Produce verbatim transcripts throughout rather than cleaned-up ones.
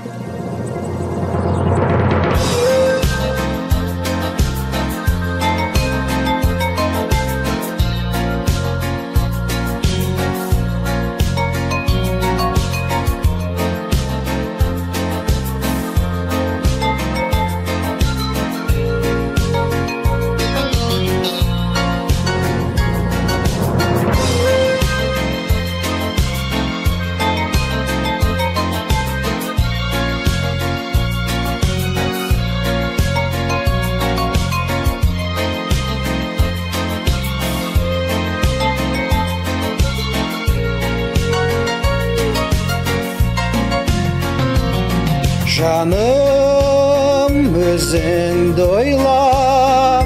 Жаным өзіңді ойлап,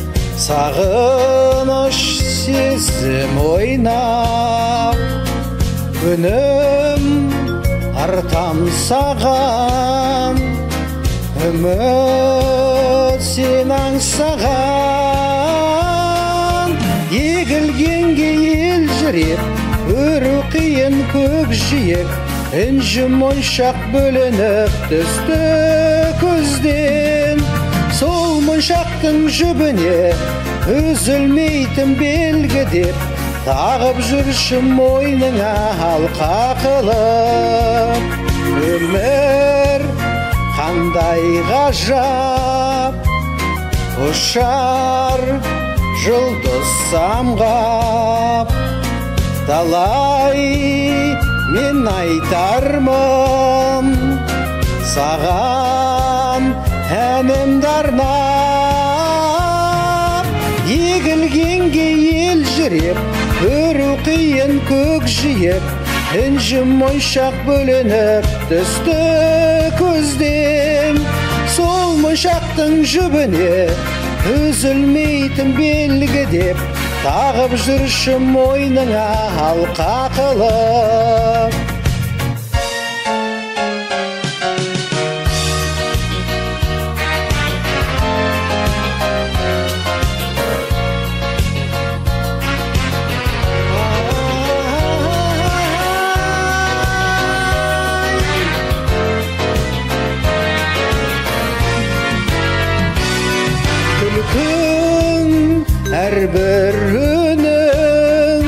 сағыныш сезім ойнап, үнім артам саған, үміт сен аңсаған. Егілгенге елжіреп, өру қиын көк жиек, інжі моншақ бөлініп түсті көзден. Сол моншақтың жібіне үзілмейтін белгі деп, тағып жүрші мойныңа алқа қылып. Өмір қандай ғажап, ұшар жұлдыз самғап, талай мен айтармын саған әнімді арнап. Егілгенге елжіреп, өру қиын көк жиек, інжі моншақ бөлініп түсті көзден. Сол моншақтың жібіне үзілмейтін белгі деп, тағып жүрші мойныңа алқа қылып. Күлкің әрбір үнің,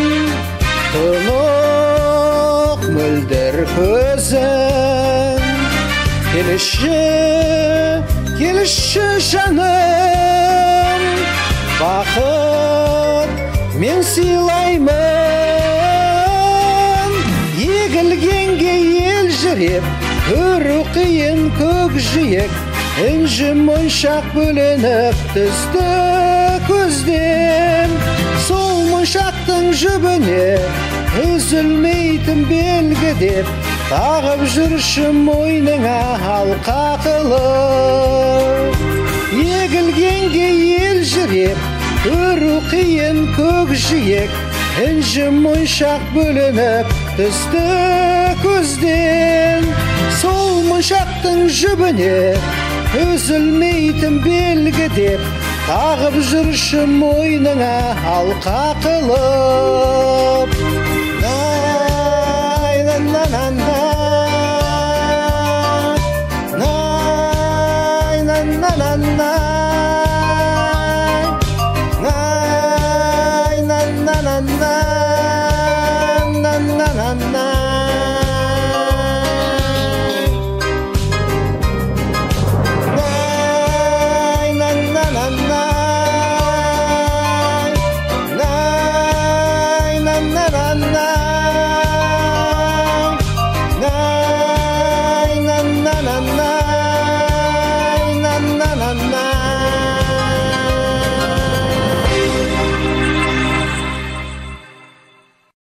тұнық мөлдір көзің. Келіші, келіші жаным, бақыт мен сыйлаймын. Егілгенге елжіреп, өру қиын көк жиек, інжі моншақ бөлініп түсті көзден. Сол моншақтың жібіне үзілмейтін белгі деп, тағып жүрші мойныңа алқа қылып. Егілгенге елжіреп, өру қиын көк жиек, інжі моншақ бөлініп түсті көзден. Сол моншақтың жібіне үзілмейтін белгі деп, тағып жүрші мойныңа алқа қылып.